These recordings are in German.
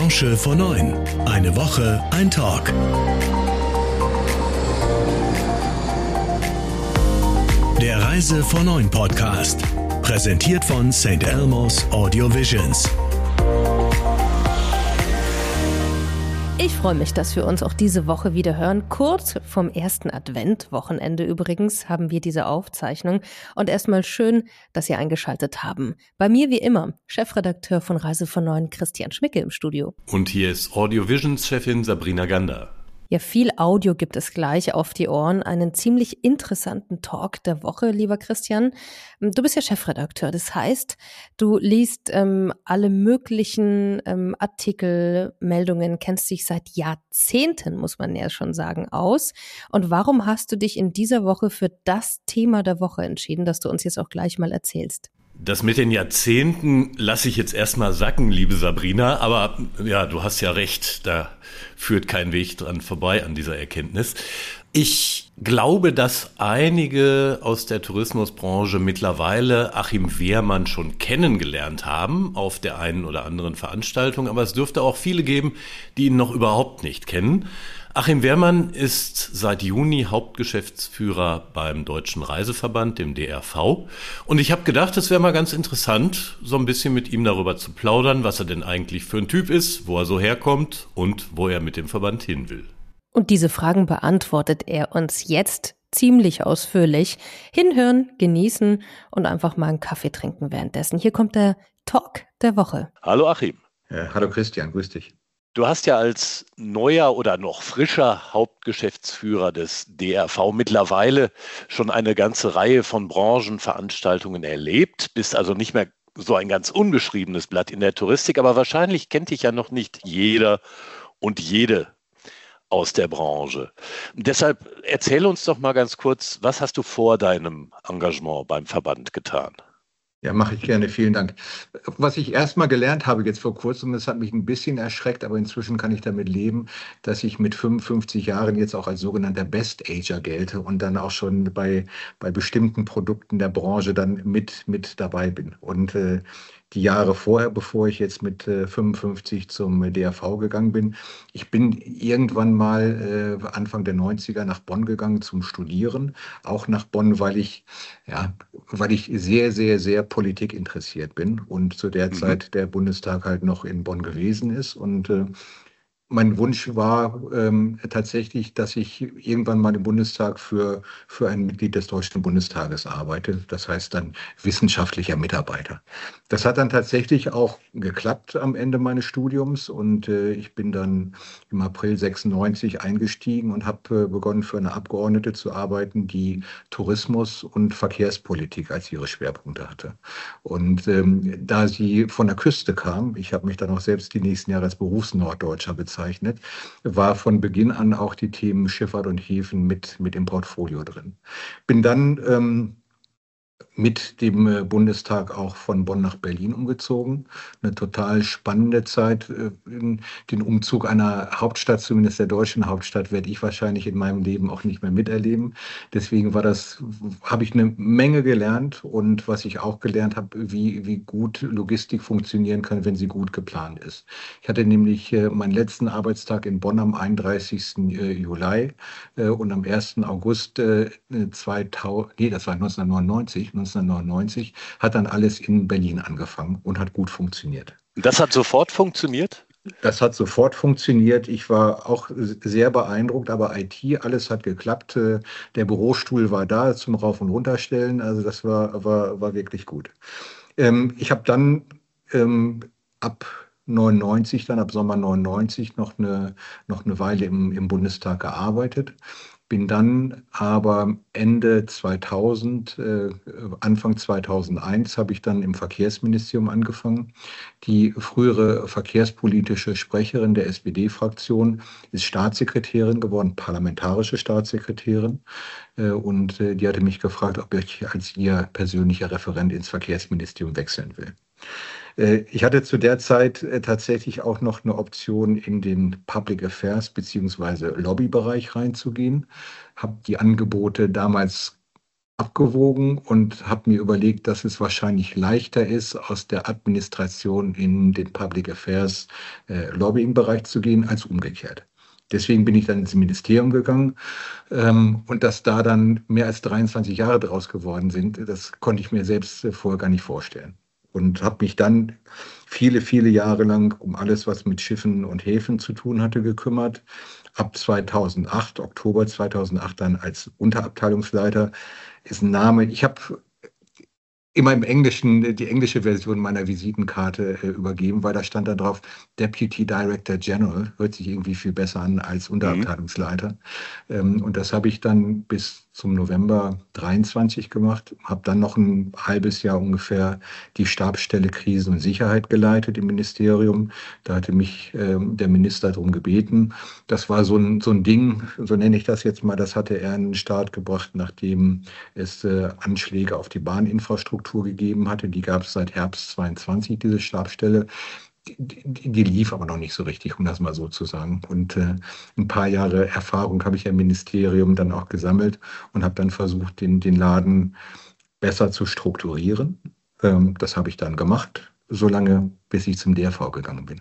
Branche vor 9. Eine Woche, ein Talk. Der Reise vor 9 Podcast. Präsentiert von St. Elmo's Audio Visions. Ich freue mich, dass wir uns auch diese Woche wieder hören. Kurz vom ersten Advent-Wochenende übrigens haben wir diese Aufzeichnung. Und erstmal schön, dass Sie eingeschaltet haben. Bei mir wie immer Chefredakteur von Reise vor 9, Christian Schmicke im Studio. Und hier ist Audio Visions-Chefin Sabrina Gander. Ja, viel Audio gibt es gleich auf die Ohren. Einen ziemlich interessanten Talk der Woche, lieber Christian. Du bist ja Chefredakteur, das heißt, du liest alle möglichen Artikel, Meldungen, kennst dich seit Jahrzehnten, muss man ja schon sagen, aus. Und warum hast du dich in dieser Woche für das Thema der Woche entschieden, das du uns jetzt auch gleich mal erzählst? Das mit den Jahrzehnten lasse ich jetzt erstmal sacken, liebe Sabrina, aber ja, du hast ja recht, da führt kein Weg dran vorbei an dieser Erkenntnis. Ich glaube, dass einige aus der Tourismusbranche mittlerweile Achim Wehrmann schon kennengelernt haben auf der einen oder anderen Veranstaltung, aber es dürfte auch viele geben, die ihn noch überhaupt nicht kennen. Achim Wehrmann ist seit Juni Hauptgeschäftsführer beim Deutschen Reiseverband, dem DRV. Und ich habe gedacht, es wäre mal ganz interessant, so ein bisschen mit ihm darüber zu plaudern, was er denn eigentlich für ein Typ ist, wo er so herkommt und wo er mit dem Verband hin will. Und diese Fragen beantwortet er uns jetzt ziemlich ausführlich. Hinhören, genießen und einfach mal einen Kaffee trinken währenddessen. Hier kommt der Talk der Woche. Hallo Achim. Hallo Christian, grüß dich. Du hast ja als neuer oder noch frischer Hauptgeschäftsführer des DRV mittlerweile schon eine ganze Reihe von Branchenveranstaltungen erlebt, bist also nicht mehr so ein ganz unbeschriebenes Blatt in der Touristik, aber wahrscheinlich kennt dich ja noch nicht jeder und jede aus der Branche. Und deshalb erzähl uns doch mal ganz kurz, was hast du vor deinem Engagement beim Verband getan? Ja, mache ich gerne, vielen Dank. Was ich erstmal gelernt habe jetzt vor kurzem, das hat mich ein bisschen erschreckt, aber inzwischen kann ich damit leben, dass ich mit 55 Jahren jetzt auch als sogenannter Best-Ager gelte und dann auch schon bei bestimmten Produkten der Branche dann mit dabei bin. Und die Jahre vorher, bevor ich jetzt mit 55 zum DRV gegangen bin, ich bin irgendwann mal Anfang der 90er nach Bonn gegangen zum Studieren, auch nach Bonn, weil ich sehr, sehr, sehr Politik interessiert bin und zu der Zeit der Bundestag halt noch in Bonn gewesen ist. Und mein Wunsch war tatsächlich, dass ich irgendwann mal im Bundestag für ein Mitglied des Deutschen Bundestages arbeite. Das heißt dann wissenschaftlicher Mitarbeiter. Das hat dann tatsächlich auch geklappt am Ende meines Studiums und ich bin dann im April 96 eingestiegen und habe begonnen, für eine Abgeordnete zu arbeiten, die Tourismus und Verkehrspolitik als ihre Schwerpunkte hatte. Und da sie von der Küste kam, ich habe mich dann auch selbst die nächsten Jahre als Berufsnorddeutscher bezeichnet, war von Beginn an auch die Themen Schifffahrt und Häfen mit im Portfolio drin. Bin dann mit dem Bundestag auch von Bonn nach Berlin umgezogen. Eine total spannende Zeit. Den Umzug einer Hauptstadt, zumindest der deutschen Hauptstadt, werde ich wahrscheinlich in meinem Leben auch nicht mehr miterleben. Deswegen habe ich eine Menge gelernt und was ich auch gelernt habe, wie gut Logistik funktionieren kann, wenn sie gut geplant ist. Ich hatte nämlich meinen letzten Arbeitstag in Bonn am 31. Juli und am 1. August 1999 hat dann alles in Berlin angefangen und hat gut funktioniert. Das hat sofort funktioniert? Das hat sofort funktioniert. Ich war auch sehr beeindruckt, aber IT, alles hat geklappt. Der Bürostuhl war da zum Rauf- und Runterstellen. Also das war wirklich gut. Ich habe dann ab Sommer 99 noch eine Weile im Bundestag gearbeitet. Bin dann aber Ende 2000, Anfang 2001 habe ich dann im Verkehrsministerium angefangen. Die frühere verkehrspolitische Sprecherin der SPD-Fraktion ist Staatssekretärin geworden, parlamentarische Staatssekretärin. Und die hatte mich gefragt, ob ich als ihr persönlicher Referent ins Verkehrsministerium wechseln will. Ich hatte zu der Zeit tatsächlich auch noch eine Option, in den Public Affairs bzw. Lobbybereich reinzugehen. Habe die Angebote damals abgewogen und habe mir überlegt, dass es wahrscheinlich leichter ist, aus der Administration in den Public Affairs Lobbying-Bereich zu gehen, als umgekehrt. Deswegen bin ich dann ins Ministerium gegangen und dass da dann mehr als 23 Jahre draus geworden sind, das konnte ich mir selbst vorher gar nicht vorstellen. Und habe mich dann viele, viele Jahre lang um alles, was mit Schiffen und Häfen zu tun hatte, gekümmert. Ab 2008, Oktober 2008 dann als Unterabteilungsleiter ist ein Name. Ich habe immer im Englischen die englische Version meiner Visitenkarte übergeben, weil da stand da drauf Deputy Director General. Hört sich irgendwie viel besser an als Unterabteilungsleiter. Und das habe ich dann bis zum November 23 gemacht, habe dann noch ein halbes Jahr ungefähr die Stabsstelle Krisen und Sicherheit geleitet im Ministerium. Da hatte mich der Minister darum gebeten. Das war so ein Ding, so nenne ich das jetzt mal, das hatte er in den Start gebracht, nachdem es Anschläge auf die Bahninfrastruktur gegeben hatte. Die gab es seit Herbst 22, diese Stabsstelle. Die lief aber noch nicht so richtig, um das mal so zu sagen. Und ein paar Jahre Erfahrung habe ich im Ministerium dann auch gesammelt und habe dann versucht, den Laden besser zu strukturieren. Das habe ich dann gemacht, solange bis ich zum DRV gegangen bin.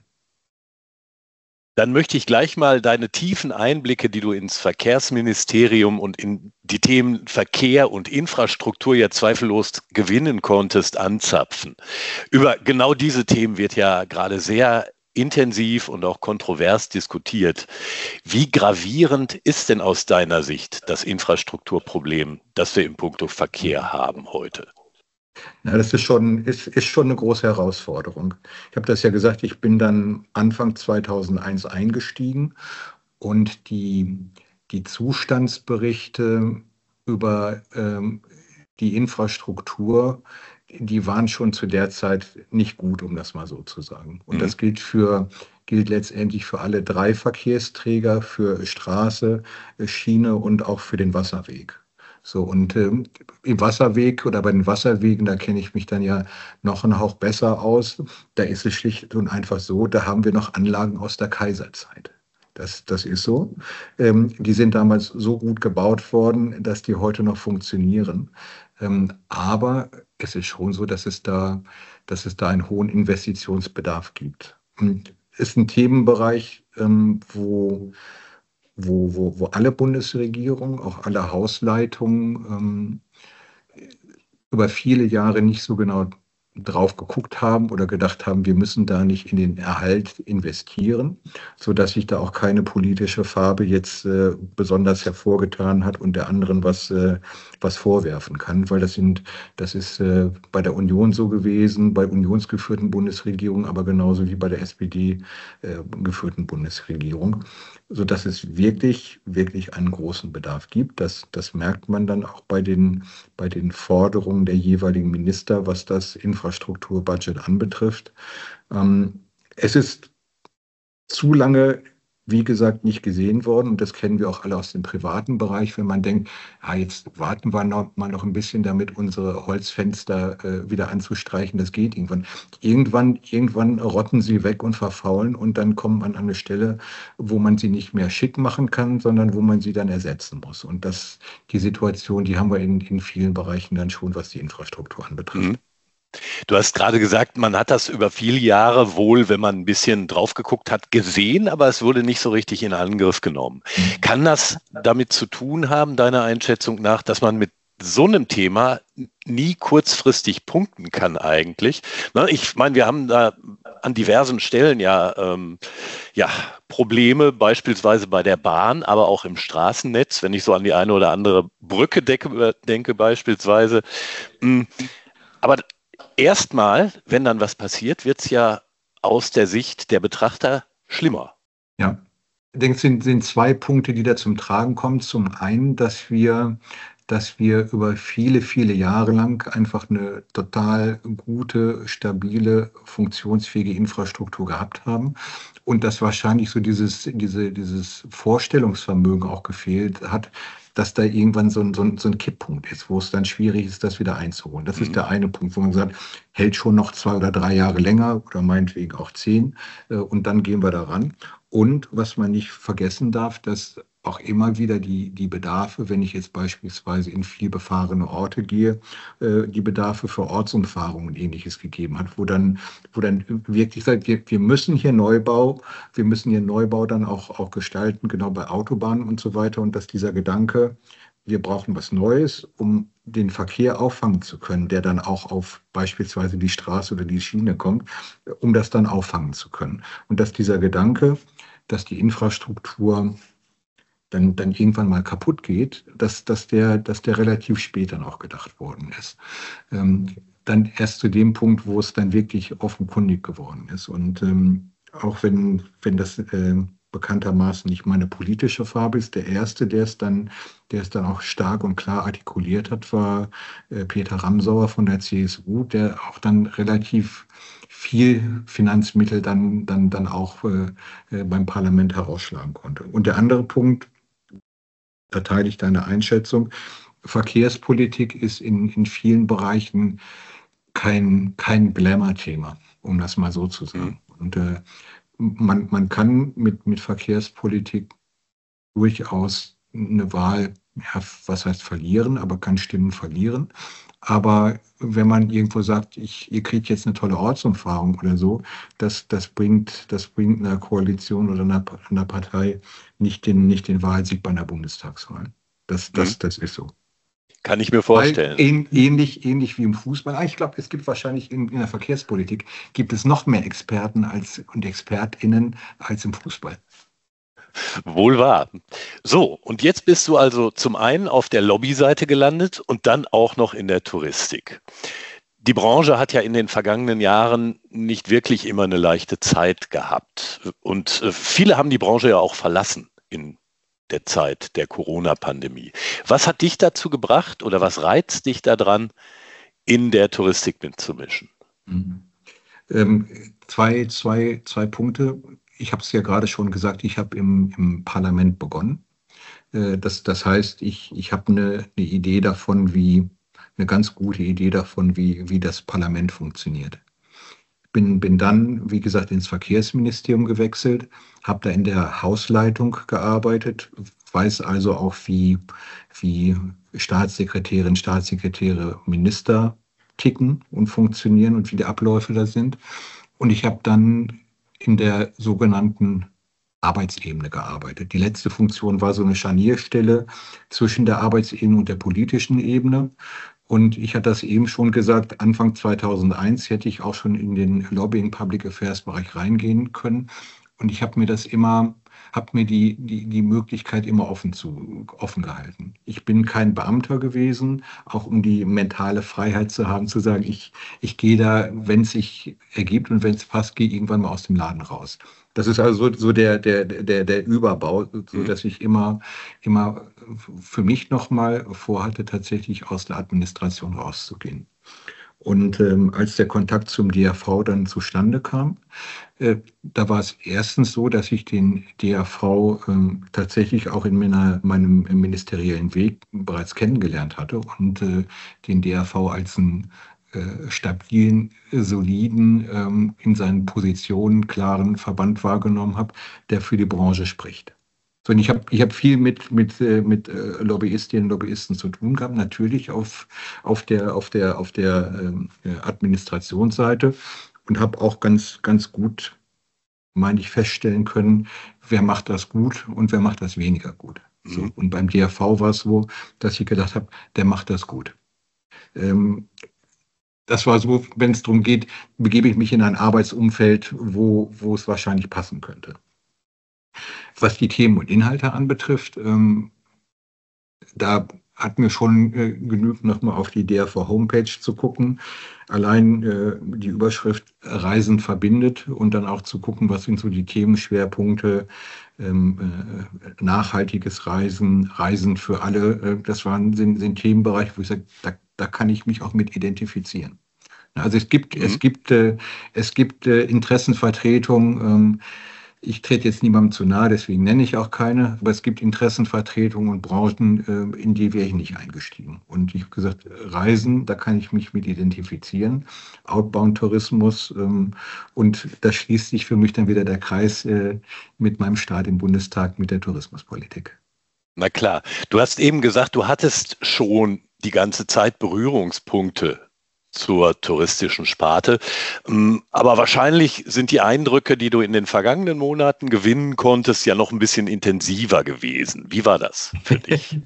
Dann möchte ich gleich mal deine tiefen Einblicke, die du ins Verkehrsministerium und in die Themen Verkehr und Infrastruktur ja zweifellos gewinnen konntest, anzapfen. Über genau diese Themen wird ja gerade sehr intensiv und auch kontrovers diskutiert. Wie gravierend ist denn aus deiner Sicht das Infrastrukturproblem, das wir im Puncto Verkehr haben heute? Ja, das ist schon eine große Herausforderung. Ich habe das ja gesagt, ich bin dann Anfang 2001 eingestiegen und die Zustandsberichte über die Infrastruktur, die waren schon zu der Zeit nicht gut, um das mal so zu sagen. Und das gilt letztendlich für alle drei Verkehrsträger, für Straße, Schiene und auch für den Wasserweg. So, und im Wasserweg oder bei den Wasserwegen, da kenne ich mich dann ja noch einen Hauch besser aus. Da ist es schlicht und einfach so, da haben wir noch Anlagen aus der Kaiserzeit. Das ist so. Die sind damals so gut gebaut worden, dass die heute noch funktionieren. Aber es ist schon so, dass es da einen hohen Investitionsbedarf gibt. Und ist ein Themenbereich, wo alle Bundesregierungen, auch alle Hausleitungen über viele Jahre nicht so genau drauf geguckt haben oder gedacht haben, wir müssen da nicht in den Erhalt investieren, sodass sich da auch keine politische Farbe jetzt besonders hervorgetan hat und der anderen was vorwerfen kann, weil das ist bei der Union so gewesen, bei unionsgeführten Bundesregierungen, aber genauso wie bei der SPD geführten Bundesregierung, sodass es wirklich, wirklich einen großen Bedarf gibt. Das merkt man dann auch bei den Forderungen der jeweiligen Minister, was das Infrastrukturbudget anbetrifft. Es ist zu lange, wie gesagt, nicht gesehen worden. Und das kennen wir auch alle aus dem privaten Bereich, wenn man denkt, jetzt warten wir mal noch ein bisschen damit, unsere Holzfenster wieder anzustreichen. Das geht irgendwann. Irgendwann rotten sie weg und verfaulen und dann kommt man an eine Stelle, wo man sie nicht mehr schick machen kann, sondern wo man sie dann ersetzen muss. Und die Situation, die haben wir in vielen Bereichen dann schon, was die Infrastruktur anbetrifft. Du hast gerade gesagt, man hat das über viele Jahre wohl, wenn man ein bisschen drauf geguckt hat, gesehen, aber es wurde nicht so richtig in Angriff genommen. Kann das damit zu tun haben, deiner Einschätzung nach, dass man mit so einem Thema nie kurzfristig punkten kann eigentlich? Ich meine, wir haben da an diversen Stellen Probleme, beispielsweise bei der Bahn, aber auch im Straßennetz, wenn ich so an die eine oder andere Brücke denke beispielsweise. Aber erstmal, wenn dann was passiert, wird es ja aus der Sicht der Betrachter schlimmer. Ja, ich denke, es sind zwei Punkte, die da zum Tragen kommen. Zum einen, dass wir über viele, viele Jahre lang einfach eine total gute, stabile, funktionsfähige Infrastruktur gehabt haben und dass wahrscheinlich so dieses Vorstellungsvermögen auch gefehlt hat, dass da irgendwann so ein Kipppunkt ist, wo es dann schwierig ist, das wieder einzuholen. Das ist der eine Punkt, wo man sagt, hält schon noch 2 oder 3 Jahre länger oder meinetwegen auch 10 und dann gehen wir daran. Und was man nicht vergessen darf, dass auch immer wieder die Bedarfe, wenn ich jetzt beispielsweise in viel befahrene Orte gehe, die Bedarfe für Ortsumfahrungen und Ähnliches gegeben hat, wo dann wirklich sagt, wir müssen hier Neubau dann auch gestalten, genau bei Autobahnen und so weiter, und dass dieser Gedanke, wir brauchen was Neues, um den Verkehr auffangen zu können, der dann auch auf beispielsweise die Straße oder die Schiene kommt, um das dann auffangen zu können. Und dass dieser Gedanke, dass die Infrastruktur dann irgendwann mal kaputt geht, dass der relativ spät dann auch gedacht worden ist. Dann erst zu dem Punkt, wo es dann wirklich offenkundig geworden ist. Und auch wenn das bekanntermaßen nicht meine politische Farbe ist, der Erste, der es dann auch stark und klar artikuliert hat, war Peter Ramsauer von der CSU, der auch dann relativ viel Finanzmittel dann auch beim Parlament herausschlagen konnte. Und der andere Punkt, da teile ich deine Einschätzung, Verkehrspolitik ist in vielen Bereichen kein Glamour-Thema, um das mal so zu sagen. Und man kann mit Verkehrspolitik durchaus eine Wahl, ja, was heißt verlieren, aber kann Stimmen verlieren. Aber wenn man irgendwo sagt, ihr kriegt jetzt eine tolle Ortsumfahrung oder so, das bringt einer Koalition oder einer Partei nicht den Wahlsieg bei einer Bundestagswahl. Das ist so. Kann ich mir vorstellen. Ähnlich wie im Fußball. Ich glaube, es gibt wahrscheinlich in der Verkehrspolitik gibt es noch mehr Experten und ExpertInnen als im Fußball. Wohl wahr. So, und jetzt bist du also zum einen auf der Lobbyseite gelandet und dann auch noch in der Touristik. Die Branche hat ja in den vergangenen Jahren nicht wirklich immer eine leichte Zeit gehabt. Und viele haben die Branche ja auch verlassen in der Zeit der Corona-Pandemie. Was hat dich dazu gebracht oder was reizt dich daran, in der Touristik mitzumischen? Zwei Punkte. Ich habe es ja gerade schon gesagt, ich habe im Parlament begonnen. Das heißt, ich habe eine Idee davon, eine ganz gute Idee davon, wie das Parlament funktioniert. Bin dann, wie gesagt, ins Verkehrsministerium gewechselt, habe da in der Hausleitung gearbeitet, weiß also auch, wie Staatssekretärinnen, Staatssekretäre, Minister ticken und funktionieren und wie die Abläufe da sind. Und ich habe dann in der sogenannten Arbeitsebene gearbeitet. Die letzte Funktion war so eine Scharnierstelle zwischen der Arbeitsebene und der politischen Ebene. Und ich hatte das eben schon gesagt, Anfang 2001 hätte ich auch schon in den Lobbying Public Affairs Bereich reingehen können. Und ich habe mir die Möglichkeit immer offen gehalten. Ich bin kein Beamter gewesen, auch um die mentale Freiheit zu haben, zu sagen, ich gehe da, wenn es sich ergibt und wenn es passt, gehe irgendwann mal aus dem Laden raus. Das ist also so der Überbau, so dass ich immer für mich nochmal vorhatte, tatsächlich aus der Administration rauszugehen. Und als der Kontakt zum DRV dann zustande kam, da war es erstens so, dass ich den DRV tatsächlich auch in meinem ministeriellen Weg bereits kennengelernt hatte und den DRV als einen stabilen, soliden, in seinen Positionen klaren Verband wahrgenommen habe, der für die Branche spricht. So, und ich hab viel mit Lobbyistinnen und Lobbyisten zu tun gehabt, natürlich auf der Administrationsseite, und habe auch ganz gut, meine ich, feststellen können, wer macht das gut und wer macht das weniger gut. So, und beim DRV war es so, dass ich gedacht habe, der macht das gut. Das war so, wenn es darum geht, begebe ich mich in ein Arbeitsumfeld, wo es wahrscheinlich passen könnte. Was die Themen und Inhalte anbetrifft, da hat mir schon genügt, nochmal auf die DRV-Homepage zu gucken. Allein die Überschrift Reisen verbindet und dann auch zu gucken, was sind so die Themenschwerpunkte, nachhaltiges Reisen, Reisen für alle. Das sind Themenbereiche, wo ich sage, da kann ich mich auch mit identifizieren. Also es gibt Interessenvertretungen. Ich trete jetzt niemandem zu nahe, deswegen nenne ich auch keine, aber es gibt Interessenvertretungen und Branchen, in die wäre ich nicht eingestiegen. Und ich habe gesagt, Reisen, da kann ich mich mit identifizieren, Outbound-Tourismus, und da schließt sich für mich dann wieder der Kreis mit meinem Start im Bundestag mit der Tourismuspolitik. Na klar, du hast eben gesagt, du hattest schon die ganze Zeit Berührungspunkte zur touristischen Sparte. Aber wahrscheinlich sind die Eindrücke, die du in den vergangenen Monaten gewinnen konntest, ja noch ein bisschen intensiver gewesen. Wie war das für dich?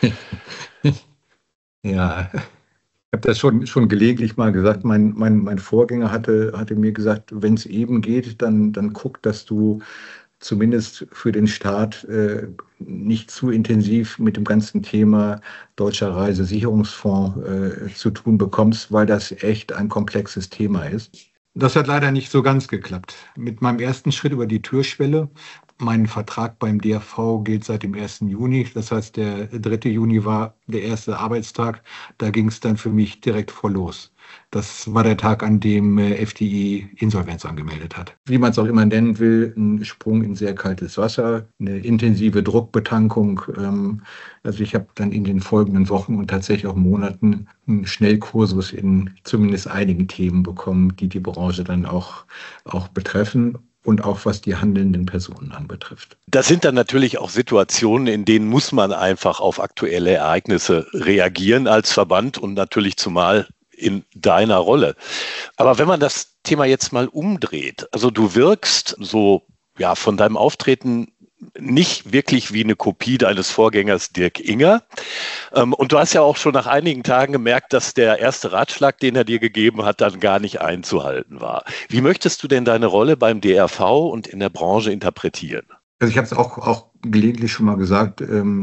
Ja, ich habe das schon gelegentlich mal gesagt. Mein Vorgänger hatte mir gesagt, wenn es eben geht, dann guck, dass du zumindest für den Start nicht zu intensiv mit dem ganzen Thema Deutscher Reisesicherungsfonds zu tun bekommst, weil das echt ein komplexes Thema ist. Das hat leider nicht so ganz geklappt. Mit meinem ersten Schritt über die Türschwelle, mein Vertrag beim DRV gilt seit dem 1. Juni. Das heißt, der 3. Juni war der erste Arbeitstag. Da ging es dann für mich direkt voll los. Das war der Tag, an dem FDI Insolvenz angemeldet hat. Wie man es auch immer nennen will, ein Sprung in sehr kaltes Wasser, eine intensive Druckbetankung. Also ich habe dann in den folgenden Wochen und tatsächlich auch Monaten einen Schnellkursus in zumindest einigen Themen bekommen, die die Branche dann auch betreffen. Und auch was die handelnden Personen anbetrifft. Das sind dann natürlich auch Situationen, in denen muss man einfach auf aktuelle Ereignisse reagieren als Verband und natürlich zumal in deiner Rolle. Aber wenn man das Thema jetzt mal umdreht, also du wirkst so ja von deinem Auftreten nicht wirklich wie eine Kopie deines Vorgängers Dirk Inger. Und du hast ja auch schon nach einigen Tagen gemerkt, dass der erste Ratschlag, den er dir gegeben hat, dann gar nicht einzuhalten war. Wie möchtest du denn deine Rolle beim DRV und in der Branche interpretieren? Also ich habe es auch gelegentlich schon mal gesagt,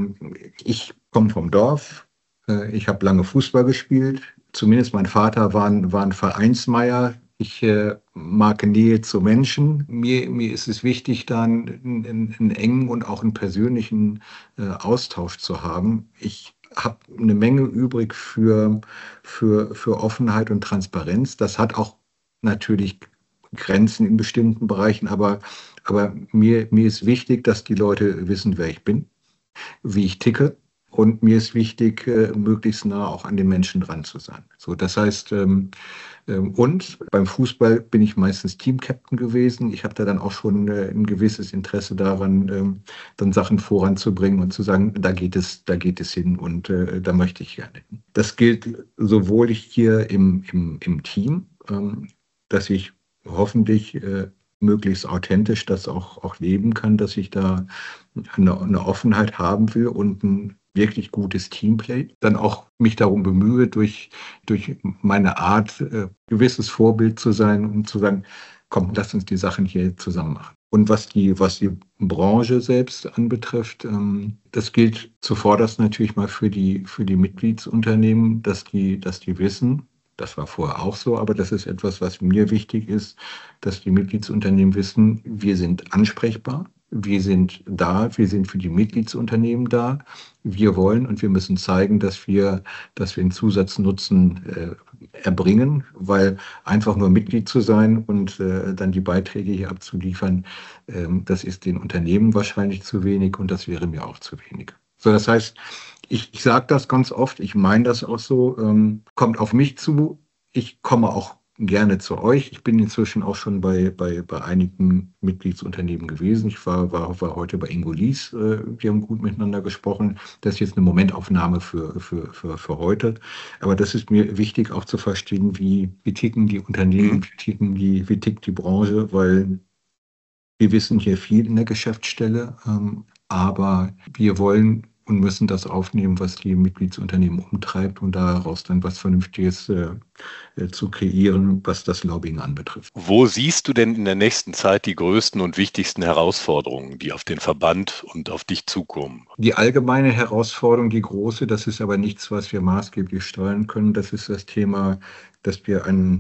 ich komme vom Dorf, ich habe lange Fußball gespielt, zumindest mein Vater war ein Vereinsmeier. Ich mag Nähe zu Menschen. Mir ist es wichtig, da einen engen und auch einen persönlichen Austausch zu haben. Ich habe eine Menge übrig für Offenheit und Transparenz. Das hat auch natürlich Grenzen in bestimmten Bereichen, aber mir ist wichtig, dass die Leute wissen, wer ich bin, wie ich ticke. Und mir ist wichtig, möglichst nah auch an den Menschen dran zu sein. So, das heißt, und beim Fußball bin ich meistens Teamcaptain gewesen. Ich habe da dann auch schon ein gewisses Interesse daran, dann Sachen voranzubringen und zu sagen, da geht es hin und da möchte ich gerne hin. Das gilt sowohl hier im Team, dass ich hoffentlich möglichst authentisch das auch leben kann, dass ich da eine Offenheit haben will und ein wirklich gutes Teamplay, dann auch mich darum bemühe, durch meine Art gewisses Vorbild zu sein und zu sagen, komm, lass uns die Sachen hier zusammen machen. Und was die Branche selbst anbetrifft, das gilt zuvorderst natürlich mal für die Mitgliedsunternehmen, dass die wissen, das war vorher auch so, aber das ist etwas, was mir wichtig ist, dass die Mitgliedsunternehmen wissen, wir sind ansprechbar. Wir sind da, wir sind für die Mitgliedsunternehmen da. Wir wollen und wir müssen zeigen, dass wir einen Zusatznutzen erbringen, weil einfach nur Mitglied zu sein und dann die Beiträge hier abzuliefern, das ist den Unternehmen wahrscheinlich zu wenig und das wäre mir auch zu wenig. So, das heißt, ich sage das ganz oft, ich meine das auch so, kommt auf mich zu, ich komme auch gerne zu euch. Ich bin inzwischen auch schon bei einigen Mitgliedsunternehmen gewesen. Ich war heute bei Ingolis. Wir haben gut miteinander gesprochen. Das ist jetzt eine Momentaufnahme für heute. Aber das ist mir wichtig auch zu verstehen, wie ticken die Unternehmen, wie tickt die Branche, weil wir wissen hier viel in der Geschäftsstelle, aber wir wollen und müssen das aufnehmen, was die Mitgliedsunternehmen umtreibt und daraus dann was Vernünftiges zu kreieren, was das Lobbying anbetrifft. Wo siehst du denn in der nächsten Zeit die größten und wichtigsten Herausforderungen, die auf den Verband und auf dich zukommen? Die allgemeine Herausforderung, die große, das ist aber nichts, was wir maßgeblich steuern können. Das ist das Thema, dass wir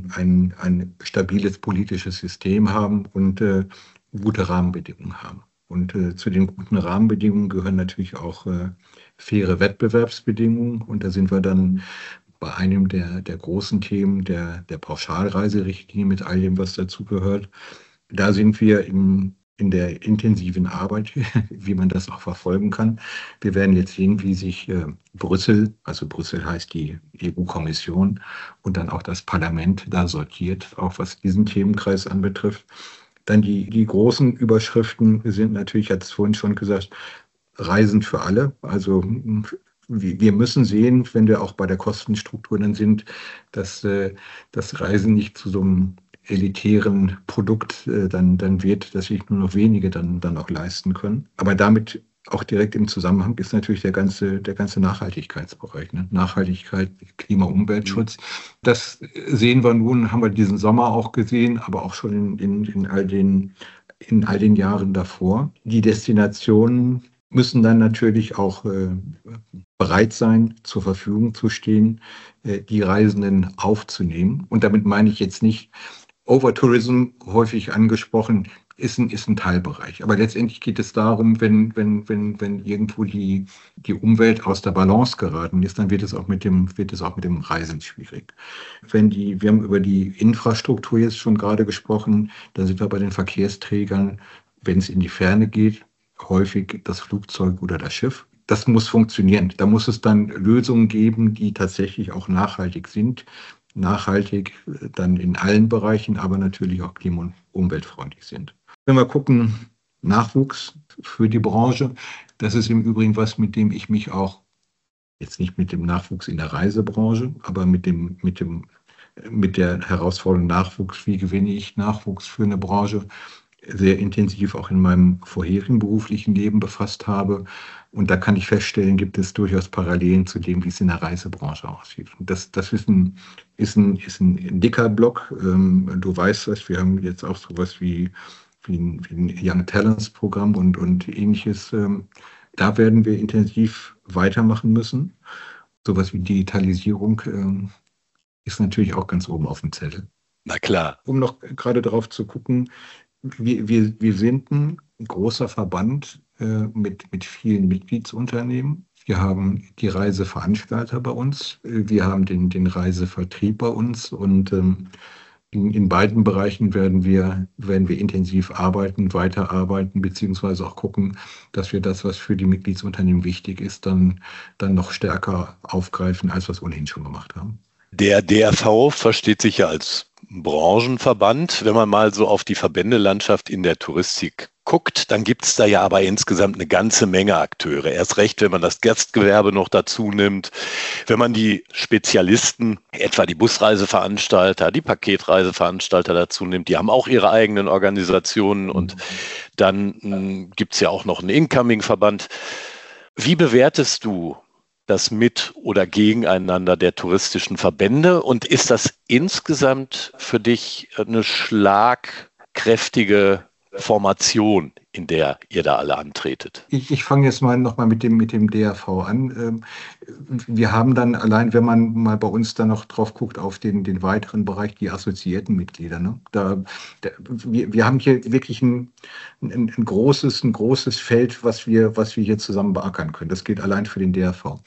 ein stabiles politisches System haben und gute Rahmenbedingungen haben. Und zu den guten Rahmenbedingungen gehören natürlich auch faire Wettbewerbsbedingungen. Und da sind wir dann bei einem der großen Themen der Pauschalreiserichtlinie mit all dem, was dazugehört. Da sind wir in der intensiven Arbeit, wie man das auch verfolgen kann. Wir werden jetzt sehen, wie sich Brüssel, also Brüssel heißt die EU-Kommission und dann auch das Parlament da sortiert, auch was diesen Themenkreis anbetrifft. Dann die großen Überschriften sind natürlich, ich hatte es vorhin schon gesagt, Reisen für alle. Also wir müssen sehen, wenn wir auch bei der Kostenstruktur dann sind, dass das Reisen nicht zu so einem elitären Produkt dann wird, dass sich nur noch wenige dann auch leisten können. Aber damit auch direkt im Zusammenhang ist natürlich der ganze Nachhaltigkeitsbereich. Ne? Nachhaltigkeit, Klima, Umweltschutz. Das sehen wir nun, haben wir diesen Sommer auch gesehen, aber auch schon in all den Jahren davor. Die Destinationen müssen dann natürlich auch bereit sein, zur Verfügung zu stehen, die Reisenden aufzunehmen. Und damit meine ich jetzt nicht Overtourism, häufig angesprochen, ist ein Teilbereich. Aber letztendlich geht es darum, wenn irgendwo die Umwelt aus der Balance geraten ist, dann wird es auch mit dem Reisen schwierig. Wir haben über die Infrastruktur jetzt schon gerade gesprochen, da sind wir bei den Verkehrsträgern, wenn es in die Ferne geht, häufig das Flugzeug oder das Schiff. Das muss funktionieren. Da muss es dann Lösungen geben, die tatsächlich auch nachhaltig sind. Nachhaltig dann in allen Bereichen, aber natürlich auch klima- und umweltfreundlich sind. Wenn wir gucken, Nachwuchs für die Branche, das ist im Übrigen was, mit dem ich mich auch, jetzt nicht mit dem Nachwuchs in der Reisebranche, aber mit der Herausforderung Nachwuchs, wie gewinne ich Nachwuchs für eine Branche, sehr intensiv auch in meinem vorherigen beruflichen Leben befasst habe. Und da kann ich feststellen, gibt es durchaus Parallelen zu dem, wie es in der Reisebranche aussieht. Und das ist ein dicker Block. Du weißt es, wir haben jetzt auch sowas wie ein Young Talents Programm und ähnliches. Da werden wir intensiv weitermachen müssen. Sowas wie Digitalisierung ist natürlich auch ganz oben auf dem Zettel. Na klar. Um noch gerade darauf zu gucken, wir sind ein großer Verband mit vielen Mitgliedsunternehmen. Wir haben die Reiseveranstalter bei uns, wir haben den Reisevertrieb bei uns und in beiden Bereichen werden wir intensiv arbeiten, weiterarbeiten, beziehungsweise auch gucken, dass wir das, was für die Mitgliedsunternehmen wichtig ist, dann noch stärker aufgreifen, als wir es ohnehin schon gemacht haben. Der DRV versteht sich ja als Branchenverband. Wenn man mal so auf die Verbändelandschaft in der Touristik guckt, dann gibt es da ja aber insgesamt eine ganze Menge Akteure. Erst recht, wenn man das Gastgewerbe noch dazu nimmt, wenn man die Spezialisten, etwa die Busreiseveranstalter, die Paketreiseveranstalter dazu nimmt, die haben auch ihre eigenen Organisationen und dann gibt es ja auch noch einen Incoming-Verband. Wie bewertest du das Mit- oder Gegeneinander der touristischen Verbände? Und ist das insgesamt für dich eine schlagkräftige Formation, in der ihr da alle antretet? Ich fange jetzt nochmal mit dem DRV an. Wir haben dann allein, wenn man mal bei uns dann noch drauf guckt, auf den weiteren Bereich, die assoziierten Mitglieder. Ne? Wir haben hier wirklich ein großes Feld, was wir hier zusammen beackern können. Das gilt allein für den DRV.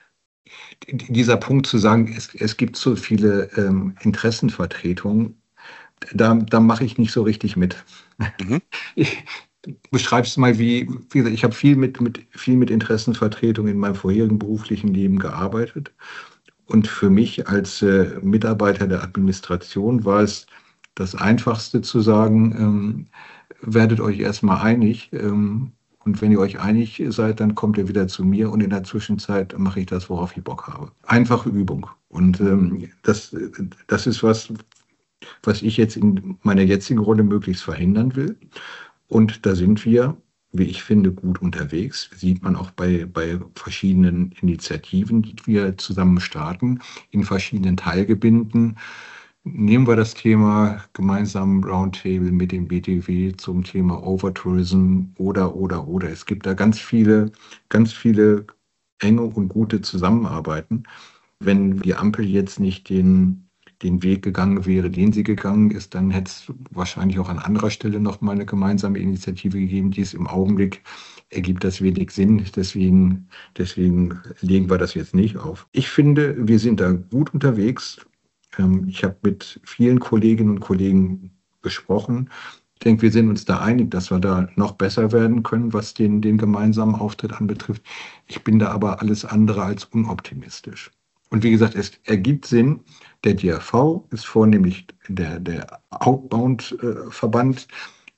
Dieser Punkt zu sagen, es gibt so viele Interessenvertretungen, da mache ich nicht so richtig mit. Mhm. Ich beschreibe es mal wie gesagt, ich habe viel mit Interessenvertretung in meinem vorherigen beruflichen Leben gearbeitet. Und für mich als Mitarbeiter der Administration war es das Einfachste zu sagen, werdet euch erstmal einig. Und wenn ihr euch einig seid, dann kommt ihr wieder zu mir und in der Zwischenzeit mache ich das, worauf ich Bock habe. Einfache Übung. Und das ist was ich jetzt in meiner jetzigen Rolle möglichst verhindern will. Und da sind wir, wie ich finde, gut unterwegs. Sieht man auch bei verschiedenen Initiativen, die wir zusammen starten, in verschiedenen Teilgebinden. Nehmen wir das Thema gemeinsam Roundtable mit dem BTW zum Thema Overtourism oder. Es gibt da ganz viele enge und gute Zusammenarbeiten. Wenn die Ampel jetzt nicht den Weg gegangen wäre, den sie gegangen ist, dann hätte es wahrscheinlich auch an anderer Stelle noch mal eine gemeinsame Initiative gegeben, die es im Augenblick ergibt das wenig Sinn. Deswegen legen wir das jetzt nicht auf. Ich finde, wir sind da gut unterwegs. Ich habe mit vielen Kolleginnen und Kollegen gesprochen. Ich denke, wir sind uns da einig, dass wir da noch besser werden können, was den gemeinsamen Auftritt anbetrifft. Ich bin da aber alles andere als unoptimistisch. Und wie gesagt, es ergibt Sinn. Der DRV ist vornehmlich der Outbound-Verband.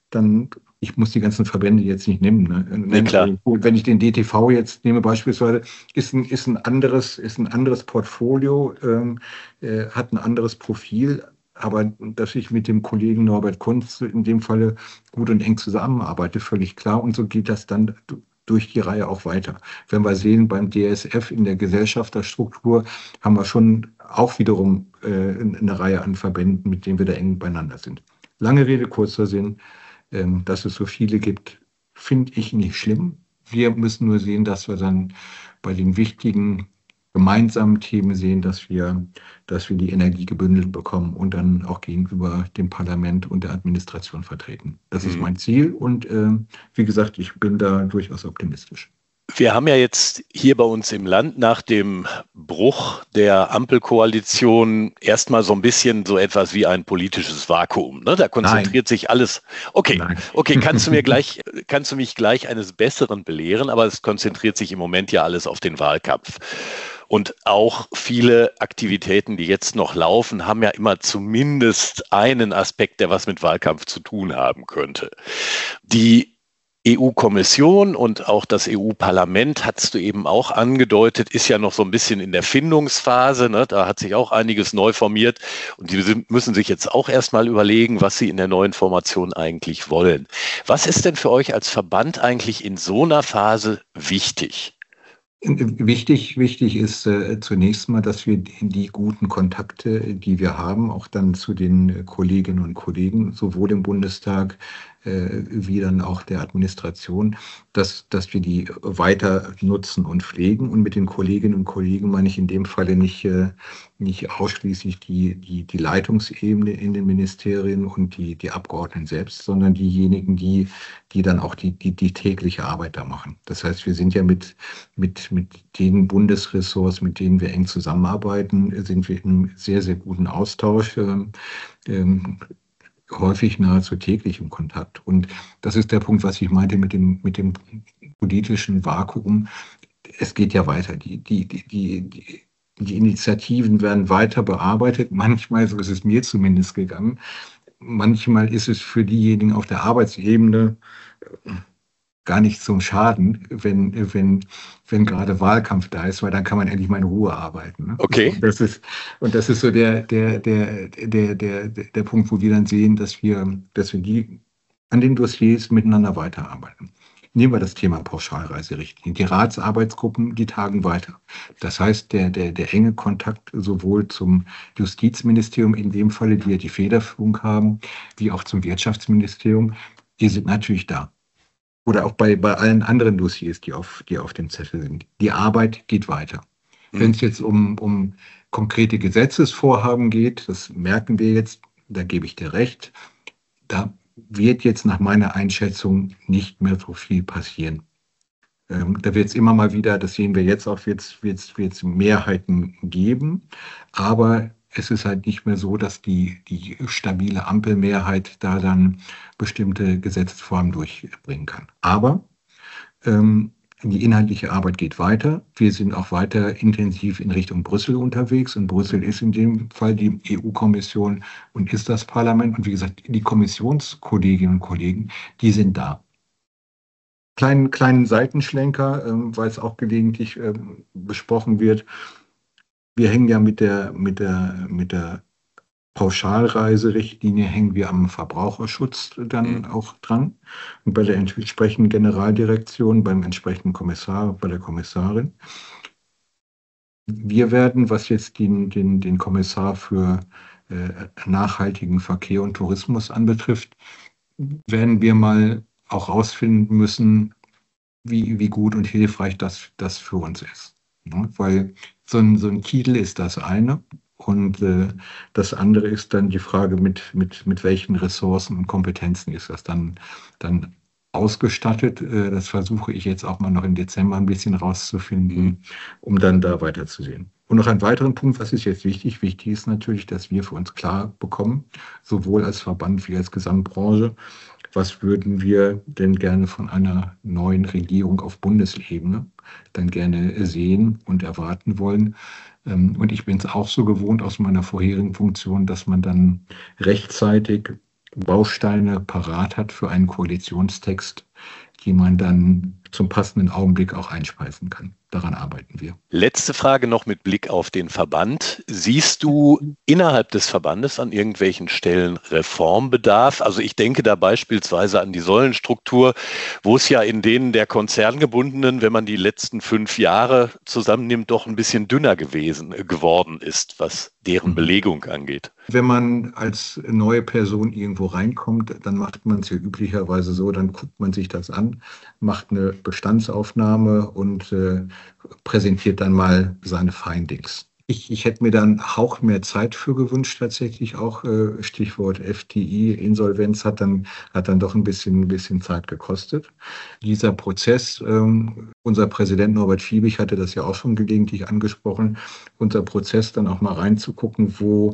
dann, ich muss die ganzen Verbände jetzt nicht nehmen. Ne? Nee, klar. Wenn ich den DTV jetzt nehme beispielsweise, ist ein anderes Portfolio, hat ein anderes Profil, aber dass ich mit dem Kollegen Norbert Kunz in dem Falle gut und eng zusammenarbeite, völlig klar. Und so geht das dann durch die Reihe auch weiter. Wenn wir sehen, beim DSF in der Gesellschafterstruktur haben wir schon auch wiederum eine Reihe an Verbänden, mit denen wir da eng beieinander sind. Lange Rede, kurzer Sinn, dass es so viele gibt, finde ich nicht schlimm. Wir müssen nur sehen, dass wir dann bei den wichtigen gemeinsamen Themen sehen, dass wir die Energie gebündelt bekommen und dann auch gegenüber dem Parlament und der Administration vertreten. Das ist mein Ziel und wie gesagt, ich bin da durchaus optimistisch. Wir haben ja jetzt hier bei uns im Land nach dem Bruch der Ampelkoalition erstmal so ein bisschen so etwas wie ein politisches Vakuum. Ne? Da konzentriert sich alles. Okay, kannst du mich gleich eines Besseren belehren, aber es konzentriert sich im Moment ja alles auf den Wahlkampf. Und auch viele Aktivitäten, die jetzt noch laufen, haben ja immer zumindest einen Aspekt, der was mit Wahlkampf zu tun haben könnte. Die EU-Kommission und auch das EU-Parlament, hast du eben auch angedeutet, ist ja noch so ein bisschen in der Findungsphase. Ne? Da hat sich auch einiges neu formiert und die müssen sich jetzt auch erstmal überlegen, was sie in der neuen Formation eigentlich wollen. Was ist denn für euch als Verband eigentlich in so einer Phase wichtig? Wichtig ist zunächst mal, dass wir die guten Kontakte, die wir haben, auch dann zu den Kolleginnen und Kollegen, sowohl im Bundestag wie dann auch der Administration, dass wir die weiter nutzen und pflegen. Und mit den Kolleginnen und Kollegen meine ich in dem Falle nicht ausschließlich die Leitungsebene in den Ministerien und die Abgeordneten selbst, sondern diejenigen, die dann auch die tägliche Arbeit da machen. Das heißt, wir sind ja mit den Bundesressorts, mit denen wir eng zusammenarbeiten, sind wir in einem sehr, sehr guten Austausch. Häufig nahezu täglich im Kontakt. Und das ist der Punkt, was ich meinte mit dem politischen Vakuum. Es geht ja weiter. Die Initiativen werden weiter bearbeitet. Manchmal, so ist es mir zumindest gegangen, manchmal ist es für diejenigen auf der Arbeitsebene gar nicht zum Schaden, wenn gerade Wahlkampf da ist, weil dann kann man endlich mal in Ruhe arbeiten. Ne? Okay. Und das ist so der Punkt, wo wir dann sehen, dass wir die an den Dossiers miteinander weiterarbeiten. Nehmen wir das Thema Pauschalreiserichtlinie. Die Ratsarbeitsgruppen, die tagen weiter. Das heißt, der enge Kontakt sowohl zum Justizministerium in dem Falle, die ja die Federführung haben, wie auch zum Wirtschaftsministerium, die sind natürlich da. Oder auch bei allen anderen Dossiers, die auf dem Zettel sind. Die Arbeit geht weiter. Wenn es jetzt um konkrete Gesetzesvorhaben geht, das merken wir jetzt, da gebe ich dir recht, da wird jetzt nach meiner Einschätzung nicht mehr so viel passieren. Da wird es immer mal wieder, das sehen wir jetzt auch, wird es Mehrheiten geben, aber es ist halt nicht mehr so, dass die stabile Ampelmehrheit da dann bestimmte Gesetzesformen durchbringen kann. Aber die inhaltliche Arbeit geht weiter. Wir sind auch weiter intensiv in Richtung Brüssel unterwegs. Und Brüssel ist in dem Fall die EU-Kommission und ist das Parlament. Und wie gesagt, die Kommissionskolleginnen und Kollegen, die sind da. Kleinen Seitenschlenker, weil es auch gelegentlich besprochen wird. Wir hängen ja mit der Pauschalreiserichtlinie hängen wir am Verbraucherschutz dann auch dran und bei der entsprechenden Generaldirektion, beim entsprechenden Kommissar, bei der Kommissarin. Wir werden, was jetzt den Kommissar für nachhaltigen Verkehr und Tourismus anbetrifft, werden wir mal auch rausfinden müssen, wie gut und hilfreich das für uns ist. Ja, weil so ein Titel ist das eine und das andere ist dann die Frage, mit welchen Ressourcen und Kompetenzen ist das dann ausgestattet. Das versuche ich jetzt auch mal noch im Dezember ein bisschen rauszufinden, um dann da weiterzusehen. Und noch einen weiteren Punkt, was ist jetzt wichtig? Wichtig ist natürlich, dass wir für uns klar bekommen, sowohl als Verband wie als Gesamtbranche, was würden wir denn gerne von einer neuen Regierung auf Bundesebene dann gerne sehen und erwarten wollen. Und ich bin es auch so gewohnt aus meiner vorherigen Funktion, dass man dann rechtzeitig Bausteine parat hat für einen Koalitionstext, die man dann zum passenden Augenblick auch einspeisen kann. Daran arbeiten wir. Letzte Frage noch mit Blick auf den Verband. Siehst du innerhalb des Verbandes an irgendwelchen Stellen Reformbedarf? Also ich denke da beispielsweise an die Säulenstruktur, wo es ja in denen der Konzerngebundenen, wenn man die letzten 5 Jahre zusammennimmt, doch ein bisschen dünner geworden ist, was deren Belegung angeht. Wenn man als neue Person irgendwo reinkommt, dann macht man es ja üblicherweise so, dann guckt man sich das an, macht eine Bestandsaufnahme und präsentiert dann mal seine Findings. Ich hätte mir dann einen Hauch mehr Zeit für gewünscht, tatsächlich auch. Stichwort FTI, Insolvenz hat dann doch ein bisschen Zeit gekostet. Dieser Prozess, unser Präsident Norbert Fiebig hatte das ja auch schon gelegentlich angesprochen, unser Prozess dann auch mal reinzugucken, wo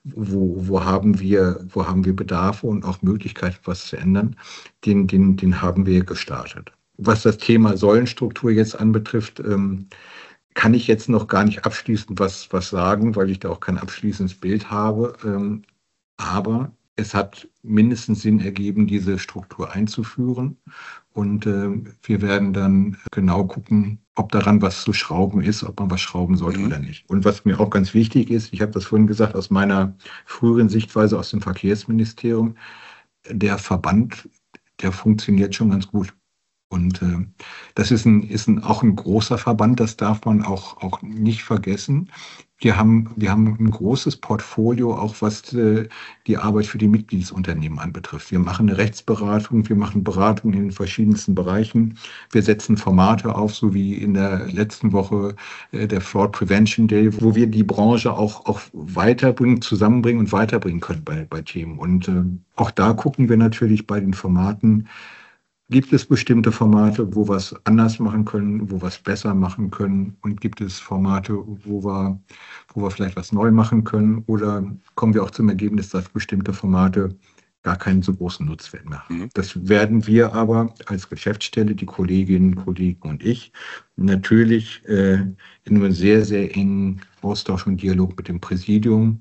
haben wir Bedarfe und auch Möglichkeiten, was zu ändern, den haben wir gestartet. Was das Thema Säulenstruktur jetzt anbetrifft, kann ich jetzt noch gar nicht abschließend was sagen, weil ich da auch kein abschließendes Bild habe. Aber es hat mindestens Sinn ergeben, diese Struktur einzuführen. Und wir werden dann genau gucken, ob daran was zu schrauben ist, ob man was schrauben sollte oder nicht. Und was mir auch ganz wichtig ist, ich habe das vorhin gesagt, aus meiner früheren Sichtweise aus dem Verkehrsministerium, der Verband, der funktioniert schon ganz gut. Und das ist auch ein großer Verband, das darf man auch nicht vergessen. Wir haben ein großes Portfolio, auch was die Arbeit für die Mitgliedsunternehmen anbetrifft. Wir machen eine Rechtsberatung, wir machen Beratung in den verschiedensten Bereichen. Wir setzen Formate auf, so wie in der letzten Woche der Fraud Prevention Day, wo wir die Branche auch zusammenbringen und weiterbringen können bei Themen. Und auch da gucken wir natürlich bei den Formaten, gibt es bestimmte Formate, wo wir es anders machen können, wo wir es besser machen können? Und gibt es Formate, wo wir vielleicht was neu machen können? Oder kommen wir auch zum Ergebnis, dass bestimmte Formate gar keinen so großen Nutzwert mehr haben? Das werden wir aber als Geschäftsstelle, die Kolleginnen, Kollegen und ich, natürlich in einem sehr, sehr engen Austausch und Dialog mit dem Präsidium,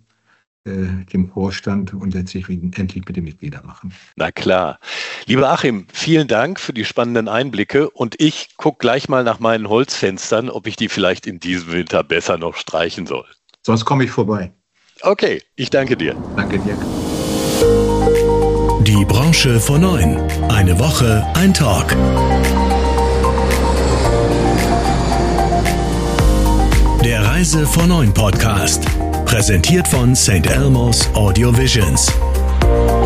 dem Vorstand und letztlich endlich mit den Mitgliedern machen. Na klar. Lieber Achim, vielen Dank für die spannenden Einblicke und ich gucke gleich mal nach meinen Holzfenstern, ob ich die vielleicht in diesem Winter besser noch streichen soll. Sonst komme ich vorbei. Okay, ich danke dir. Danke dir. Die Branche vor 9. Eine Woche, ein Talk. Der Reise vor 9 Podcast. Präsentiert von St. Elmo's Audio Visions.